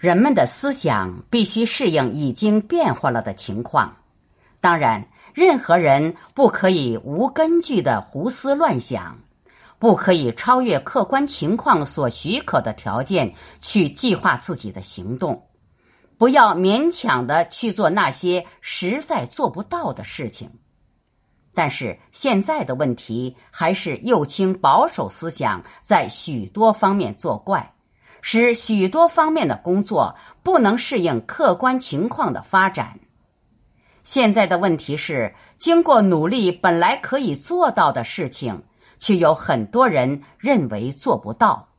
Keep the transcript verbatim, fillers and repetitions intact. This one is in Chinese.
人们的思想必须适应已经变化了的情况。当然，任何人不可以无根据的胡思乱想，不可以超越客观情况所许可的条件去计划自己的行动，不要勉强的去做那些实在做不到的事情。但是现在的问题还是右倾保守思想在许多方面作怪，使许多方面的工作不能适应客观情况的发展。现在的问题是，经过努力本来可以做到的事情，却有很多人认为做不到。